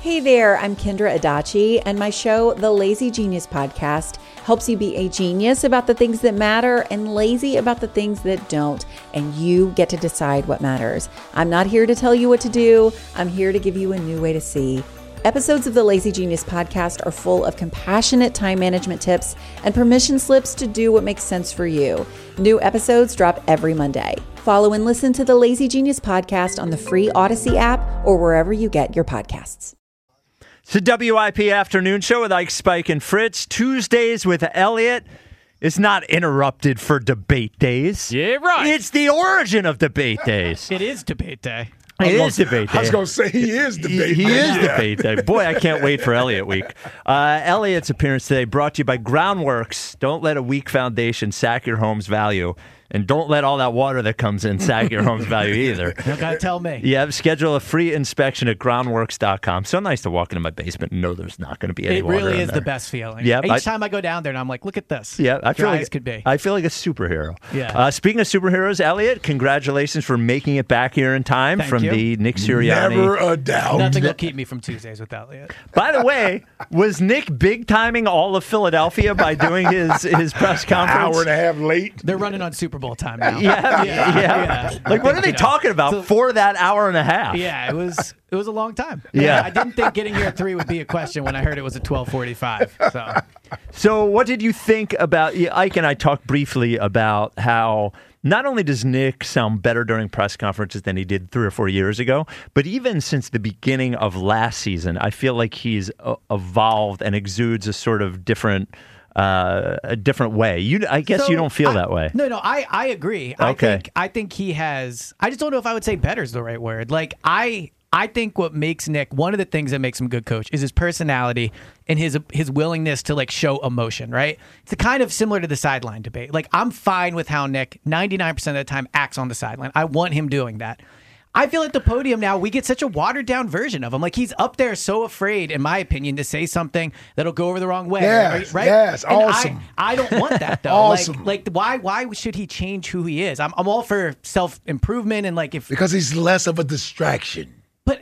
Hey there, I'm Kendra Adachi, and my show, The Lazy Genius Podcast, helps you be a genius about the things that matter and lazy about the things that don't, and you get to decide what matters. I'm not here to tell you what to do. I'm here to give you a new way to see. Episodes of the Lazy Genius Podcast are full of compassionate time management tips and permission slips to do what makes sense for you. New episodes drop every Monday. Follow and listen to the Lazy Genius Podcast on the free Odyssey app or wherever you get your podcasts. It's the WIP Afternoon Show with Ike, Spike, and Fritz. Tuesdays with Elliot is not interrupted for debate days. Yeah, right. It's the origin of debate days. It is debate day. It is debate day. I was going to say he is debate He day. is debate day. Boy, I can't wait for Elliot Week. Elliot's appearance today brought to you by Groundworks. Don't let a weak foundation sack your home's value. And don't let all that water that comes in sack your home's value either. You don't got to tell me. Yeah, schedule a free inspection at groundworks.com. So nice to walk into my basement and know there's not going to be any It water really in is there. the best feeling. Yeah, Each time I go down there and I'm like, look at this. Yeah, I feel Dry like as could be. I feel like a superhero. Yeah. Speaking of superheroes, Elliot, congratulations for making it back here in time Thank from you. the Nick Sirianni. Never a doubt. Nothing will keep me from Tuesdays with Elliot. By the way, was Nick big timing all of Philadelphia by doing his press conference? Hour and a half late. They're running on Super Bowl time now. Yeah. Like, what are they talking about for that hour and a half? Yeah, it was a long time. Yeah. I didn't think getting here at 3 would be a question when I heard it was at 12:45. So what did you think about, Ike and I talked briefly about how not only does Nick sound better during press conferences than he did 3 or 4 years ago, but even since the beginning of last season, I feel like he's evolved and exudes a sort of a different way. I guess you don't feel that way. No, I agree. Okay. I think he has. I just don't know if I would say better is the right word. Like I think what makes Nick, one of the things that makes him a good coach is his personality and his willingness to like show emotion, right? It's kind of similar to the sideline debate. Like, I'm fine with how Nick 99% of the time acts on the sideline. I want him doing that. I feel at the podium now, we get such a watered down version of him. Like, he's up there so afraid, in my opinion, to say something that'll go over the wrong way. Yes, right? yes, And awesome. I don't want that, though. Awesome. Like why should he change who he is? I'm all for self-improvement and like if... Because he's less of a distraction.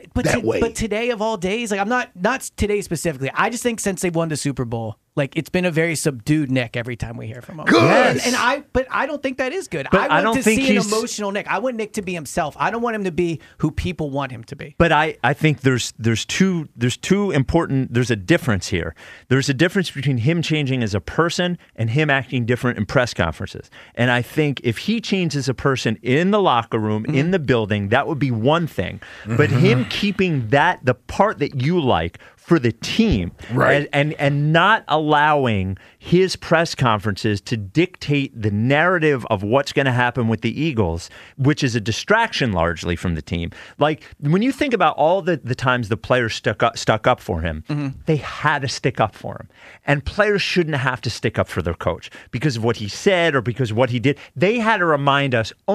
But today of all days, like I'm not today specifically. I just think since they won the Super Bowl, like it's been a very subdued Nick every time we hear from him. Good. And I don't think that is good. But I want to see an he's- emotional Nick. I want Nick to be himself. I don't want him to be who people want him to be. But I think there's two important, there's a difference here. There's a difference between him changing as a person and him acting different in press conferences. And I think if he changes as a person in the locker room, in the building, that would be one thing. But him keeping the part that you like for the team, right, and not allowing his press conferences to dictate the narrative of what's going to happen with the Eagles, which is a distraction largely from the team. Like, when you think about all the times the players stuck up for him, they had to stick up for him. And players shouldn't have to stick up for their coach because of what he said or because of what he did. They had to remind us, oh,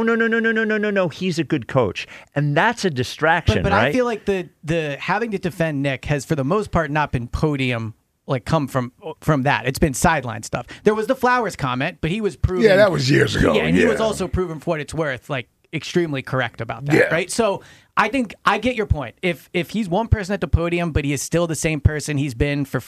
no, he's a good coach. And that's a distraction, but right? I feel like the having to defend Nick has, for the most part, not been podium, like come from that. It's been sideline stuff. There was the Flowers comment, but he was proven. Yeah, that was years ago. Yeah, and he was also proven for what it's worth, like extremely correct about that, Yeah. right? So I think I get your point. If he's one person at the podium, but he is still the same person he's been for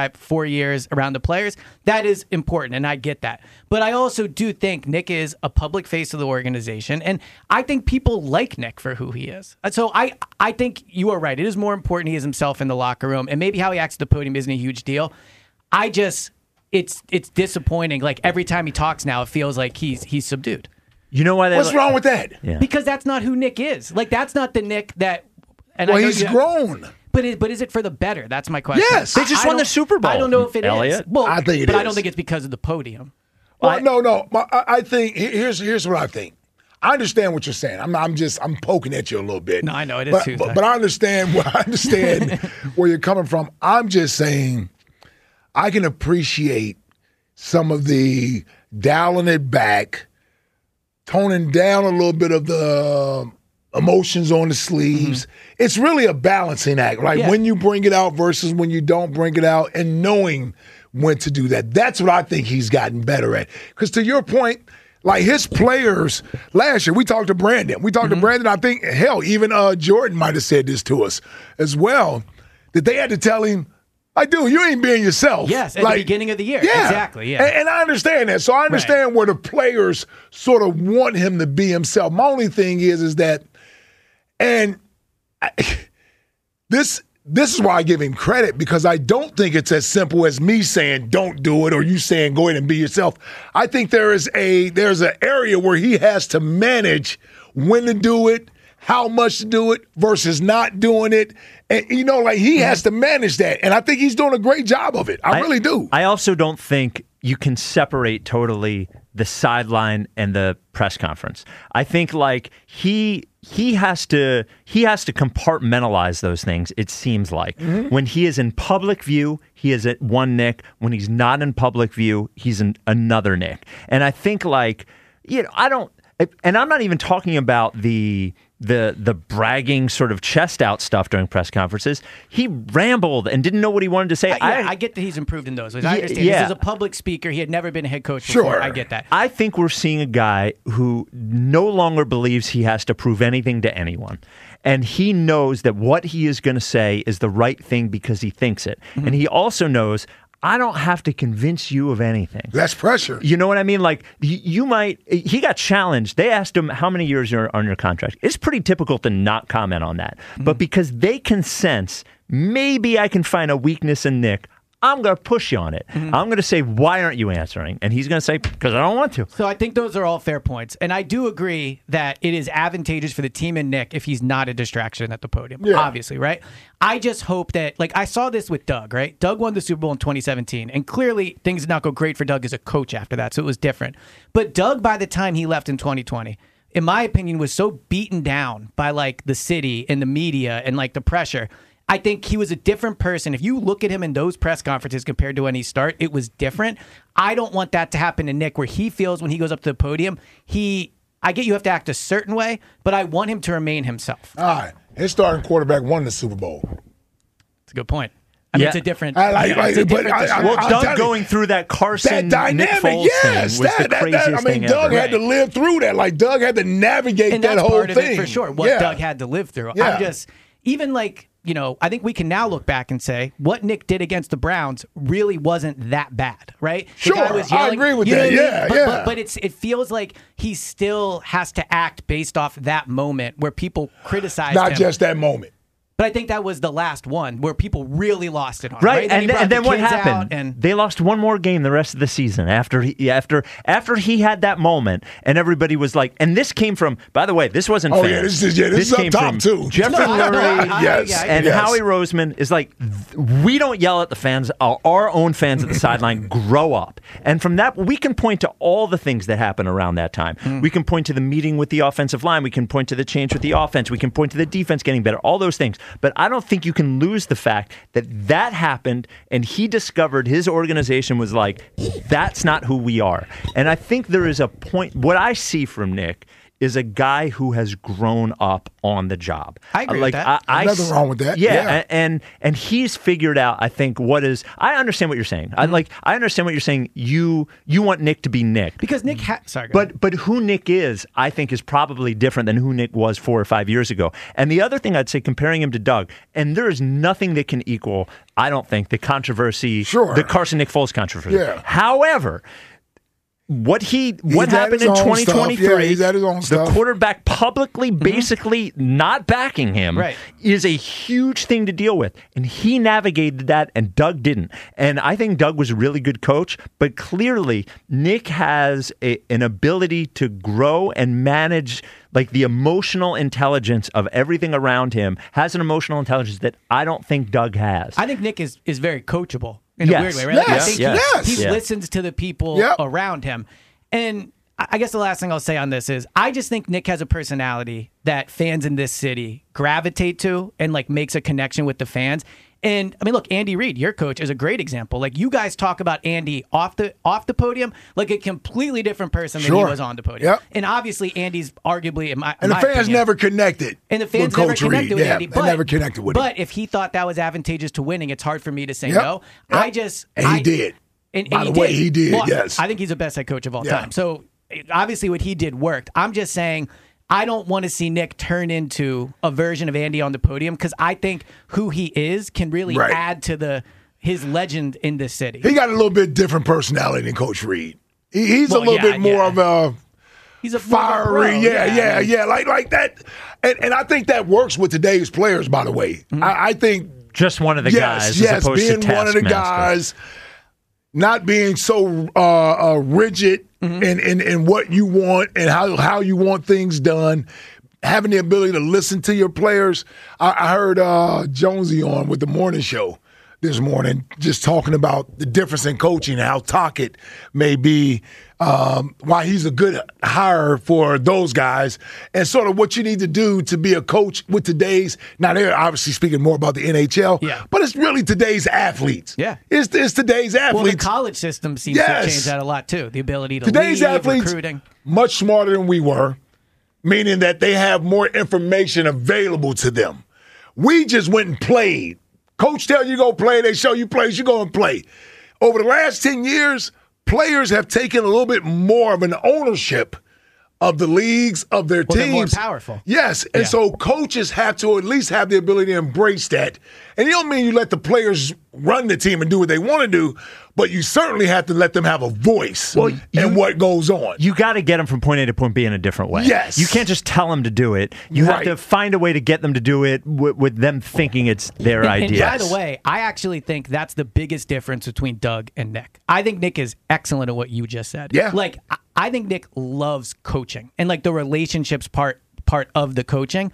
4 years around the players, that is important, and I get that. But I also do think Nick is a public face of the organization, and I think people like Nick for who he is. So I think you are right. It is more important he is himself in the locker room, and maybe how he acts at the podium isn't a huge deal. It's disappointing. Like, every time he talks now, it feels like he's subdued. You know why? What's wrong with that? Yeah. Because that's not who Nick is. Like, that's not the Nick that... And Well, I know he's grown. But is it for the better? That's my question. Yes. They just I won the don't- Super Bowl, I don't know if it is. Elliot. Well, I think it but I don't is. think it's because of the podium. Well, no. I think here's what I think. I understand what you're saying. I'm poking at you a little bit. No, I know it is Tuesday. But I understand where you're coming from. I'm just saying I can appreciate some of the dialing it back, toning down a little bit of the emotions on the sleeves. It's really a balancing act, right? Yeah. When you bring it out versus when you don't bring it out, and knowing when to do that. That's what I think he's gotten better at. Because to your point, like his players last year, we talked to Brandon. I think, hell, even Jordan might have said this to us as well. that they had to tell him, like, dude, you ain't being yourself. Yes, at like, the beginning of the year. Yeah. Exactly, yeah. And I understand that. So I understand where the players sort of want him to be himself. My only thing is that, this is why I give him credit, because I don't think it's as simple as me saying don't do it or you saying go ahead and be yourself. I think there's an area where he has to manage when to do it, how much to do it versus not doing it. And, like he has to manage that. And I think he's doing a great job of it. I really do. I also don't think you can separate totally the sideline and the press conference. I think like he has to compartmentalize those things, it seems like. Mm-hmm. When he is in public view, he is at one Nick. When he's not in public view, he's another Nick. And I think like, and I'm not even talking about the bragging sort of chest out stuff during press conferences. He rambled and didn't know what he wanted to say. I get that he's improved in those ways. I understand. Yeah. This is a public speaker. He had never been a head coach before. Sure. I get that. I think we're seeing a guy who no longer believes he has to prove anything to anyone. And he knows that what he is going to say is the right thing because he thinks it. Mm-hmm. And he also knows, I don't have to convince you of anything. That's pressure. You know what I mean? Like, he got challenged. They asked him, how many years are on your contract? It's pretty typical to not comment on that. Mm-hmm. But because they can sense, maybe I can find a weakness in Nick, I'm going to push you on it. Mm-hmm. I'm going to say, why aren't you answering? And he's going to say, because I don't want to. So I think those are all fair points. And I do agree that it is advantageous for the team and Nick if he's not a distraction at the podium, obviously, right? I just hope that, like, I saw this with Doug, right? Doug won the Super Bowl in 2017, and clearly things did not go great for Doug as a coach after that, so it was different. But Doug, by the time he left in 2020, in my opinion, was so beaten down by, like, the city and the media and, like, the pressure. I think he was a different person. If you look at him in those press conferences compared to when he started, it was different. I don't want that to happen to Nick, where he feels when he goes up to the podium, I get you have to act a certain way, but I want him to remain himself. All right. His starting quarterback won the Super Bowl. That's a good point. I mean, it's a different. Doug going through that Carson, that dynamic, Nick Foles thing was the craziest thing ever. Doug had to live through that. Like, Doug had to navigate that whole part thing. Of it for sure. What Doug had to live through. Yeah. I'm just, even like, I think we can now look back and say what Nick did against the Browns really wasn't that bad, right? Sure, I agree with that. Yeah, But it feels like he still has to act based off that moment where people criticized him. Not just that moment. But I think that was the last one where people really lost it on. Right, Then and then what happened? They lost one more game the rest of the season after he had that moment, and everybody was like, and this came from, by the way, this wasn't fans. This is came up top from too. Jeffrey Lurie and Howie Roseman is like, we don't yell at the fans, our own fans at the sideline grow up. And from that, we can point to all the things that happened around that time. We can point to the meeting with the offensive line. We can point to the change with the offense. We can point to the defense getting better, all those things. But I don't think you can lose the fact that happened, and he discovered his organization was like, that's not who we are. And I think there is a point, what I see from Nick is a guy who has grown up on the job. I agree with that. Nothing wrong with that. Yeah. And he's figured out, I think, I understand what you're saying. Mm-hmm. I understand what you're saying. You want Nick to be Nick. Because Nick But who Nick is, I think, is probably different than who Nick was 4 or 5 years ago. And the other thing I'd say, comparing him to Doug, and there is nothing that can equal, I don't think, the controversy, the Carson Nick Foles controversy. Yeah. However, what happened in 2023, he's at his own stuff. The quarterback publicly basically not backing him is a huge thing to deal with. And he navigated that, and Doug didn't. And I think Doug was a really good coach, but clearly Nick has an ability to grow and manage like the emotional intelligence of everything around him, has an emotional intelligence that I don't think Doug has. I think Nick is very coachable. In a weird way, right? Yes, I think he listens to the people around him. And I guess the last thing I'll say on this is I just think Nick has a personality that fans in this city gravitate to and like makes a connection with the fans. And I mean, look, Andy Reid, your coach, is a great example. Like, you guys talk about Andy off the podium like a completely different person than he was on the podium. Yep. And obviously, Andy's arguably, in my the fans opinion, never connected. And the fans with never Coach connected Reid. with Andy. They never connected with him. But if he thought that was advantageous to winning, it's hard for me to say no. Yep. He did. And By the way, he did. Well, yes. I think he's the best head coach of all time. So obviously, what he did worked. I'm just saying, I don't want to see Nick turn into a version of Andy on the podium because I think who he is can really add to his legend in this city. He got a little bit different personality than Coach Reed. He's a little bit more of a he's a fiery, like that. And I think that works with today's players, by the way. Mm-hmm. I think just one of the guys, as opposed being to one of the guys, not being so rigid in what you want and how you want things done. Having the ability to listen to your players. I heard Jonesy on with the morning show this morning, just talking about the difference in coaching and how Tocchet may be, why he's a good hire for those guys, and sort of what you need to do to be a coach with today's. Now they're obviously speaking more about the NHL, but it's really today's athletes. Yeah, it's today's athletes. Well, the college system seems to change that a lot too. The ability to today's athletes recruiting, much smarter than we were, meaning that they have more information available to them. We just went and played. Coach tell you go play, they show you plays, you go and play. Over the last 10 years, players have taken a little bit more of an ownership of the leagues, of their teams. They're more powerful. Yes, and so coaches have to at least have the ability to embrace that. And it don't mean you let the players run the team and do what they want to do, but you certainly have to let them have a voice in what goes on. You got to get them from point A to point B in a different way. Yes. You can't just tell them to do it. You have to find a way to get them to do it with them thinking it's their idea. And by the way, I actually think that's the biggest difference between Doug and Nick. I think Nick is excellent at what you just said. Yeah. Like, I think Nick loves coaching and like the relationships part of the coaching.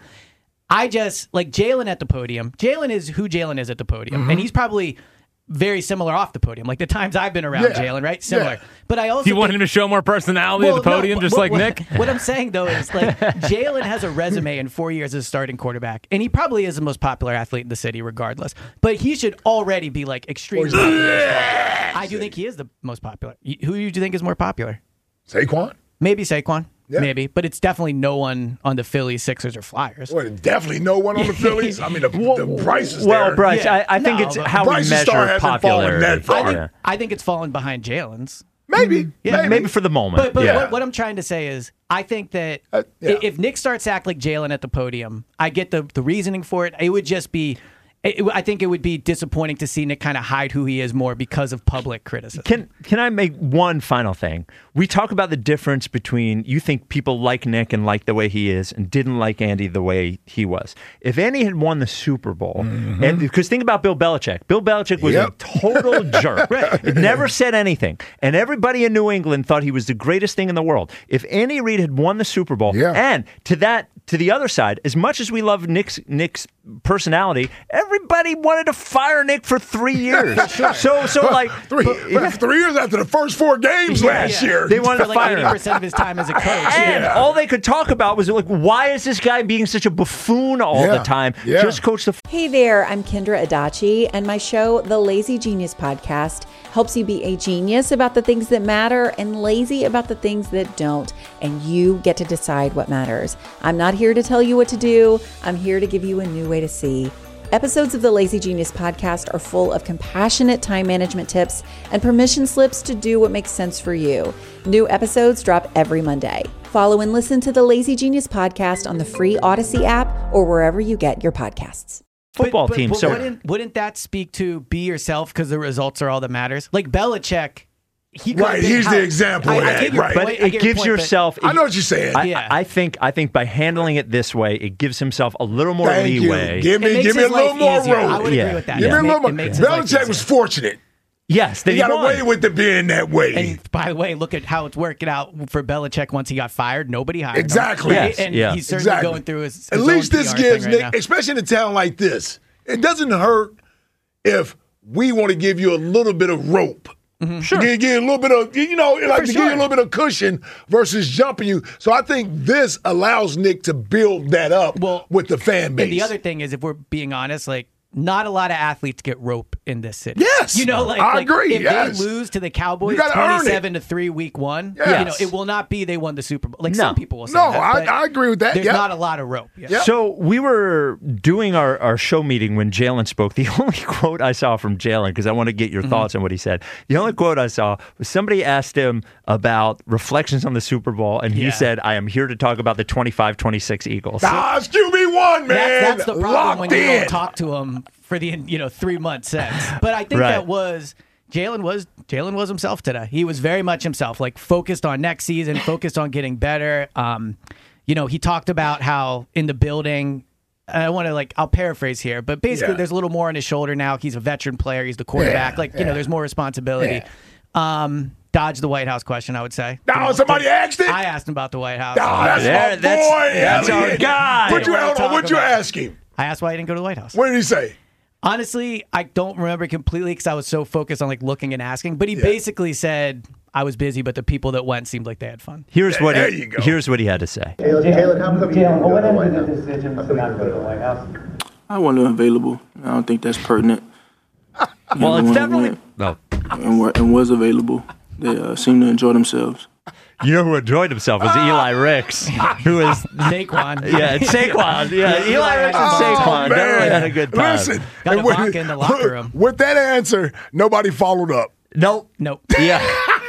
I just like Jalen at the podium. Jalen is who Jalen is at the podium, and he's probably very similar off the podium. Like the times I've been around Jalen, right? Similar. Yeah. But I also you want him to show more personality at the podium, just like Nick? What I'm saying though is like Jalen has a resume in 4 years as a starting quarterback, and he probably is the most popular athlete in the city, regardless. But he should already be like extremely popular. I do think he is the most popular. Who do you think is more popular? Saquon? Maybe Saquon. Yeah. Maybe, but it's definitely no one on the Phillies, Sixers, or Flyers. Well, definitely no one on the Phillies. I mean, the price is there. Well, Bryce, I think it's how we measure popularity. I think it's fallen behind Jalen's. Maybe. Maybe for the moment. But what I'm trying to say is, I think that if Nick starts to act like Jalen at the podium, I get the reasoning for it. It would just be... I think it would be disappointing to see Nick kind of hide who he is more because of public criticism. Can I make one final thing? We talk about the difference between you think people like Nick and like the way he is and didn't like Andy the way he was. If Andy had won the Super Bowl, and because think about Bill Belichick. Bill Belichick was a total jerk. Never said anything. And everybody in New England thought he was the greatest thing in the world. If Andy Reid had won the Super Bowl, and to the other side, as much as we love Nick's personality, everybody wanted to fire Nick for 3 years. So like 3 years after the first 4 games last year, they wanted to fire him. 80% of his time as a coach. And all they could talk about was like, why is this guy being such a buffoon all the time? Just coach the. Hey there, I'm Kendra Adachi, and my show, The Lazy Genius Podcast, helps you be a genius about the things that matter and lazy about the things that don't. And you get to decide what matters. I'm not here to tell you what to do. I'm here to give you a new way to see. Episodes of the Lazy Genius Podcast are full of compassionate time management tips and permission slips to do what makes sense for you. New episodes drop every Monday. Follow and listen to the Lazy Genius Podcast on the free Odyssey app or wherever you get your podcasts. Football team. But So wouldn't that speak to be yourself because the results are all that matters? Like Belichick. He's the example of that, right? But it gives yourself. I know what you're saying. I think by handling it this way, it gives himself a little more leeway. Give me a little more room. I would agree with that. Give me a little more. Belichick was fortunate. Yes, he got away with it being that way. And by the way, look at how it's working out for Belichick once he got fired. Nobody hired him. Exactly. Yes, and he's certainly going through his At own least this PR gives thing Nick, right now. especially in a town like this, it doesn't hurt if we want to give you a little bit of rope. Sure. Give you a little bit of, give you a little bit of cushion versus jumping you. So I think this allows Nick to build that up with the fan base. And the other thing is, if we're being honest, like, not a lot of athletes get rope in this city. Yes. I agree. If they lose to the Cowboys 27-3 week 1, it will not be they won the Super Bowl. Like some people will say that. I agree with that. There's not a lot of rope. Yep. So we were doing our show meeting when Jalen spoke. The only quote I saw from Jalen, because I want to get your thoughts on what he said, the only quote I saw was somebody asked him about reflections on the Super Bowl, and he said, "I am here to talk about the 25-26 Eagles." It's QB1, man. That's the problem Locked when you in. don't talk to him for the 3 months since. But I think that was Jalen was himself today. He was very much himself, like focused on next season, focused on getting better. He talked about how in the building. I want to I'll paraphrase here, but basically there's a little more on his shoulder now. He's a veteran player. He's the quarterback. There's more responsibility. Dodge the White House question, I would say. No, somebody asked it? I asked him about the White House. That's my boy. That's our guy. What'd you ask him? I asked why he didn't go to the White House. What did he say? Honestly, I don't remember completely because I was so focused on looking and asking. But he basically said I was busy, but the people that went seemed like they had fun. Here's what he had to say. Jalen, how come you didn't go to the White House? The decision to not go to the White House? I wasn't available. I don't think that's pertinent. Well, it's definitely and was available. They seemed to enjoy themselves. You know who enjoyed himself was Eli Ricks, who is Saquon. Yeah, it's Saquon. Yeah, Eli Ricks and Saquon definitely had a good time. Listen, got a vodka in the locker room. With that answer, nobody followed up. Nope. Yeah.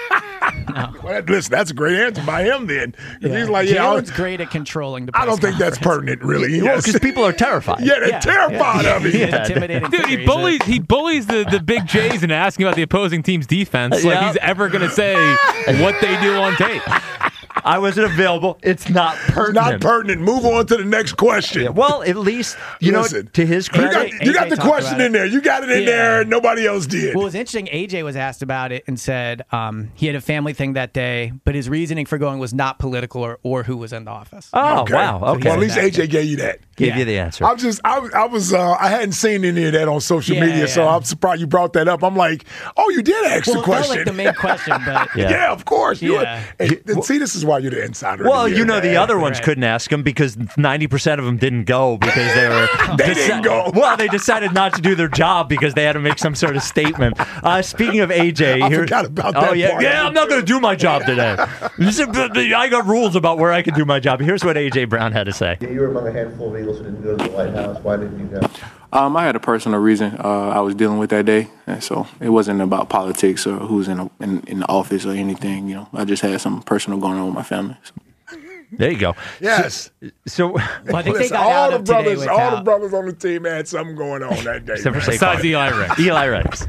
Well, listen, that's a great answer by him then. He's like, Jalen's great at controlling the press I don't think that's pertinent, really. Well, because people are terrified. Yeah, they're terrified of him. He's an intimidating Dude, he bullies the big J's into asking about the opposing team's defense. Like he's ever going to say what they do on tape. I wasn't available. It's not pertinent. Not pertinent. Move on to the next question. Yeah, well, at least, to his credit. You got the question in there. You got it in there, and nobody else did. Well, it was interesting. AJ was asked about it and said he had a family thing that day, but his reasoning for going was not political or who was in the office. Oh, wow. Okay. Well, at least AJ gave you that. Gave you the answer. I hadn't seen any of that on social media, so I'm surprised you brought that up. I'm like, oh, you did ask the question. Well, like the main question, but yeah, of course. See, this is why you're the insider. Well, the other ones couldn't ask him because 90% of them didn't go because they were. They didn't go. Well, they decided not to do their job because they had to make some sort of statement. Speaking of AJ, I forgot about that. Yeah, I'm not going to do my job today. I got rules about where I can do my job. Here's what AJ Brown had to say. You were among a handful of Eagles who didn't go to the White House. Why didn't you go? I had a personal reason I was dealing with that day, and so it wasn't about politics or who's in the office or anything. I just had something personal going on with my family. So. There you go. Yes. So I think they got all out the of today brothers, without. all the brothers on the team had something going on that day. Except for Saquon. Besides Eli Ricks. Eli Ricks.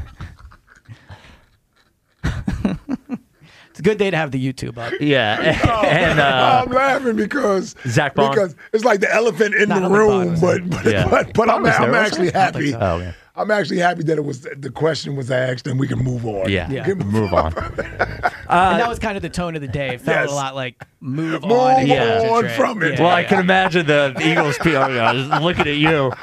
It's a good day to have the YouTube up. Yeah. And I'm laughing because Zach Bond. because it's like the elephant in the room, but I'm actually happy. Oh, yeah. I'm actually happy that the question was asked and we can move on. Yeah. We can Move on. And that was kind of the tone of the day. It felt a lot like move on. on from it. Well, I can imagine the Eagles PR guys looking at you,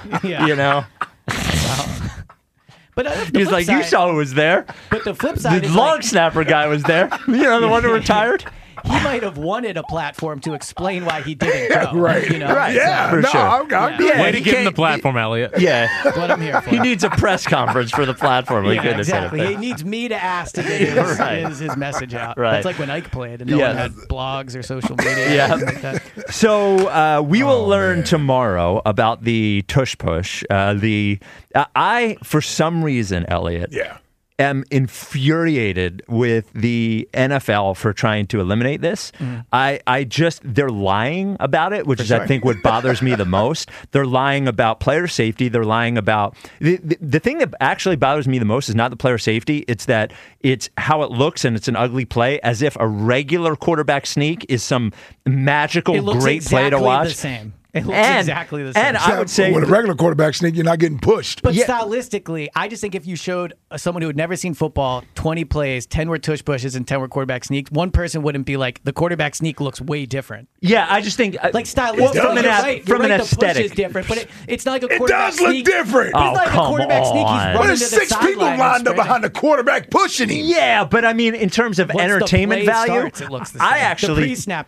But He's like, you saw who was there. But the flip side The is long snapper guy was there. The one who retired. He might have wanted a platform to explain why he didn't go. Right. Right. Yeah. For sure. I'm good. Yeah, Way to he give him the can't- platform, Elliot. Yeah. That's what I'm here for. He needs a press conference for the platform. He couldn't have said it exactly. there. He needs me to ask to get his message out. Right. That's like when Ike played and no one had blogs or social media. Yeah. Or like that. So we will learn tomorrow about the tush push. I, for some reason, Elliot, am infuriated with the NFL for trying to eliminate this. They're lying about it, which is, I think, what bothers me the most. They're lying about player safety. They're lying about the thing that actually bothers me the most is not the player safety. It's that it's how it looks and it's an ugly play, as if a regular quarterback sneak is some magical, great play to watch. The same. It looks exactly the same. And I would say with a regular quarterback sneak, you're not getting pushed. But stylistically, I just think if you showed someone who had never seen football 20 plays, 10 were tush pushes and 10 were quarterback sneaks, one person wouldn't be like, the quarterback sneak looks way different. Yeah, I just think like stylistically, from an the aesthetic, push is different, but it's not like a It quarterback does look sneak. different. It's not like a quarterback sneak. He's running There's to the 6 people sideline and lined up sprinting. behind the quarterback pushing him. Yeah, but I mean, in terms of Once the entertainment play value, starts, it looks the same. I actually the pre-snap is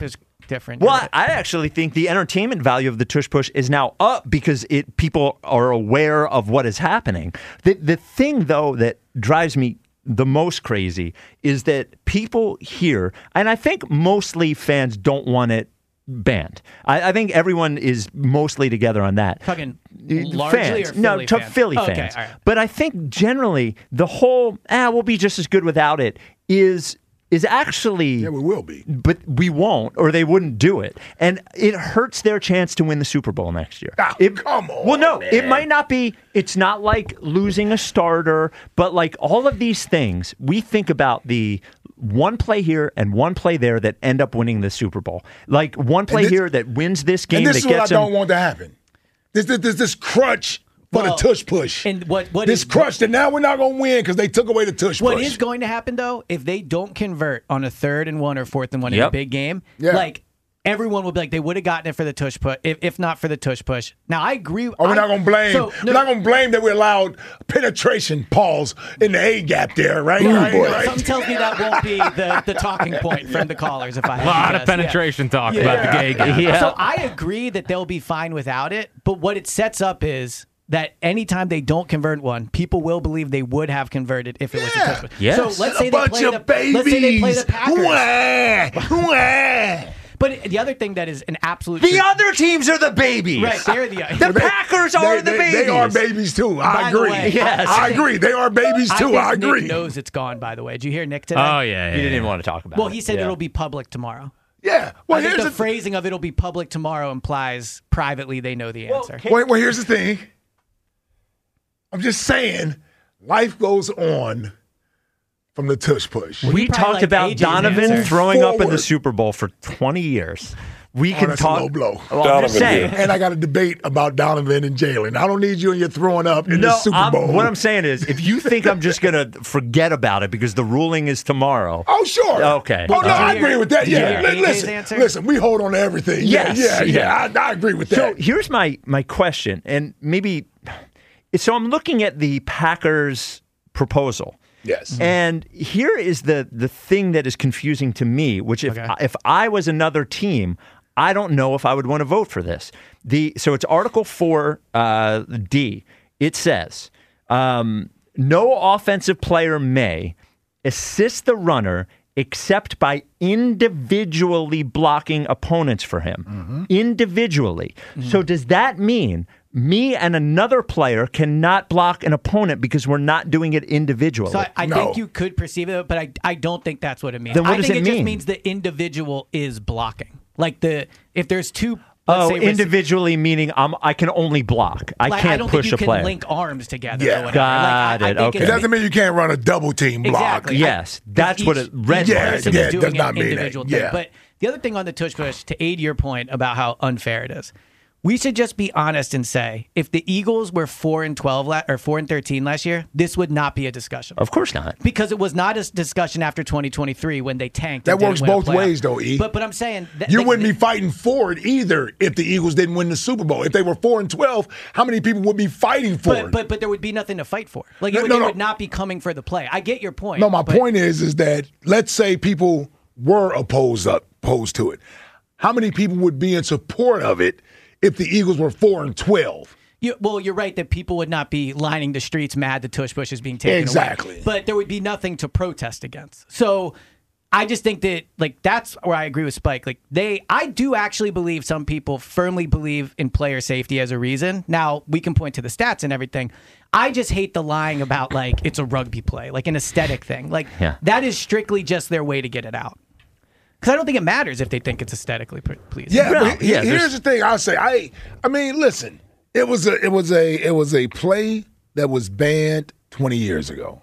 different. Well, I actually think the entertainment value of the tush push is now up because people are aware of what is happening. The thing, though, that drives me the most crazy is that people here, and I think mostly fans don't want it banned. I think everyone is mostly together on that. Talking largely fans. or Philly fans? Philly Oh, okay, fans. all right. But I think generally the whole, we'll be just as good without it is actually... Yeah, we will be. But we won't, or they wouldn't do it. And it hurts their chance to win the Super Bowl next year. Come on, well, no, man. it might not be. It's not like losing a starter, but like all of these things, we think about the one play here and one play there that end up winning the Super Bowl. Like one play here that wins this game. And this that is what I gets don't want to happen. This crutch for the tush push. And what this crutch that now we're not going to win because they took away the tush push. What is going to happen, though, if they don't convert on a 3rd and 1 or 4th and 1 in a big game, like everyone will be like, they would have gotten it for the tush push, if not for the tush push. Now, I agree. We're not going to blame. We're not going to blame that we allowed penetration pause in the A gap there, right? Right. Something tells me that won't be the talking point from the callers. If I had a lot to of guess. penetration talk about the gay guy. Yeah. So I agree that they'll be fine without it, but what it sets up is that anytime they don't convert one, people will believe they would have converted if it was a tush push. Yes. So let's say Let's say they play the Packers. But the other thing that is an absolute The other teams are the babies. Right, they're the Packers are the babies. They are babies too. I By the agree. way, Yes. I agree. They are babies too. I agree. Nick knows it's gone, by the way. Did you hear Nick today? Oh, yeah. He didn't even want to talk about it. Well, he said it'll be public tomorrow. Yeah. Well, I think here's the phrasing of it'll be public tomorrow implies privately they know the answer. Well, here's the thing. I'm just saying, life goes on from the tush push. We talked like about AJ's Donovan answer. throwing up in the Forward. Super Bowl for 20 years. We can that's talk. a low blow. Well, I'm just saying. And I got a debate about Donovan and Jalen. I don't need you and your throwing up in the Super Bowl. What I'm saying is, if you think I'm just going to forget about it because the ruling is tomorrow. Oh, sure. Okay. Oh, no, Did you I hear- agree with that. did you Yeah. hear AJ's answer? Listen, we hold on to everything. Yes. Yeah. I agree with So that. here's my question, and maybe so I'm looking at the Packers proposal. Yes. And here is the thing that is confusing to me, which if I was another team, I don't know if I would want to vote for this. So it's Article 4D. It says, no offensive player may assist the runner except by individually blocking opponents for him. Individually. So does that mean me and another player cannot block an opponent because we're not doing it individually? So I No. think you could perceive it, but I don't think that's what it means. Then what I does think it just mean? means the individual is blocking. Like if there's two. Let's Oh, say individually meaning I can only block. I like, can't I don't push think you a can player. link arms together. Yeah. Or whatever. Got I it, think okay. It it's- doesn't mean you can't run a double team block. Exactly. Yes, that's what it read Yeah, like. person yeah, is it doing does not an mean that. individual Yeah. thing. But the other thing on the tush push, to aid your point about how unfair it is, we should just be honest and say if the Eagles were 4-12 or 4-13 last year, this would not be a discussion. Of course not. Because it was not a discussion after 2023 when they tanked. That and didn't works win a both playoff. ways, though, E. But I'm saying You wouldn't be fighting for it either if the Eagles didn't win the Super Bowl. If they were 4-12, how many people would be fighting for it? But there would be nothing to fight for. Like No, it no. would not be coming for the play. I get your point. No, my but- point is that let's say people were opposed to it. How many people would be in support of it if the Eagles were 4-12? You're right that people would not be lining the streets mad the tush push is being taken Exactly. away. But there would be nothing to protest against. So I just think that that's where I agree with Spike. I do actually believe some people firmly believe in player safety as a reason. Now we can point to the stats and everything. I just hate the lying about it's a rugby play, like an aesthetic thing. That is strictly just their way to get it out. Because I don't think it matters if they think it's aesthetically pleasing. Yeah, No, but yeah, here's the thing I'll say. I mean, listen, it was a play that was banned 20 years ago.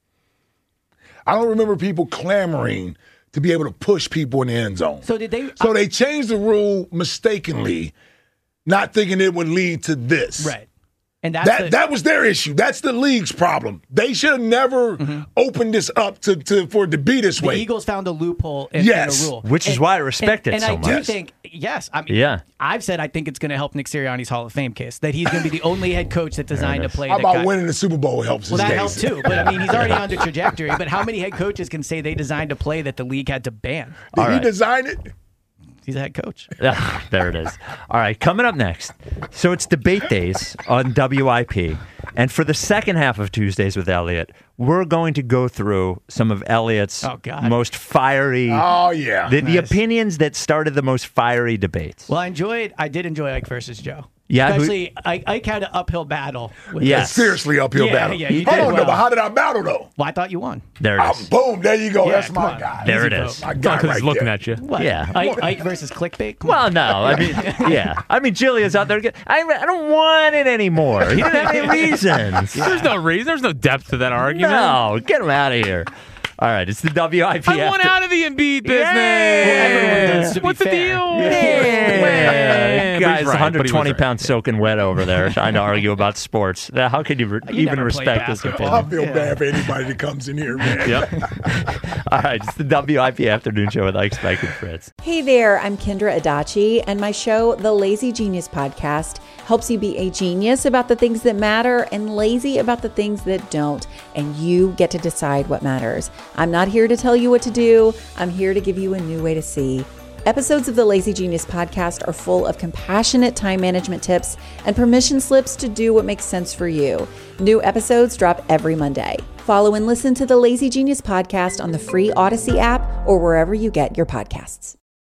I don't remember people clamoring to be able to push people in the end zone. So did they? So they changed the rule mistakenly, not thinking it would lead to this. Right. And That was their issue. That's the league's problem. They should have never opened this up for it to be this the way. Eagles found a loophole in Yes. the rule. Which is why I respect it and so I do much. think, yes. I mean, Yeah. I've said I think it's going to help Nick Sirianni's Hall of Fame case, that he's going to be the only head coach that designed a play How that about got... winning the Super Bowl helps Well, his that case? helped too. But, I mean, he's already on the trajectory. But how many head coaches can say they designed a play that the league had to ban? Did he design it? He's a head coach. There it is. All right, coming up next. So it's debate days on WIP. And for the second half of Tuesdays with Elliot, we're going to go through some of Elliot's most fiery. Oh, yeah. The opinions that started the most fiery debates. Well, I did enjoy Ike versus Joe. Yeah, especially Ike had an uphill battle. Seriously uphill battle. Yeah, you Hold did on, well. but how did I battle though? Well, I thought you won. There it is. Boom, there you go. Yeah, That's come my on. guy. There it Easy is. vote. My Not guy because right he's looking there. at you. What? Yeah. Ike versus clickbait. Come Well, on. no. I mean, yeah. I mean, Julia's out there. I don't want it anymore. He didn't have any reasons. There's no reason. There's no depth to that argument. No, get him out of here. All right, it's the WIP. I want out of the Embiid business. everyone does, to be What's the fair. deal? Yeah. But Guy's he's right, but he was 120 right. pounds soaking wet over there trying to argue about sports. How could you even never played respect his basketball. opinion? I feel bad for anybody that comes in here, man. Yep. All right, it's the WIP Afternoon Show with Ike Spike and Fritz. Hey there, I'm Kendra Adachi, and my show, The Lazy Genius Podcast, helps you be a genius about the things that matter and lazy about the things that don't, and you get to decide what matters. I'm not here to tell you what to do. I'm here to give you a new way to see. Episodes of the Lazy Genius Podcast are full of compassionate time management tips and permission slips to do what makes sense for you. New episodes drop every Monday. Follow and listen to the Lazy Genius Podcast on the free Odyssey app or wherever you get your podcasts.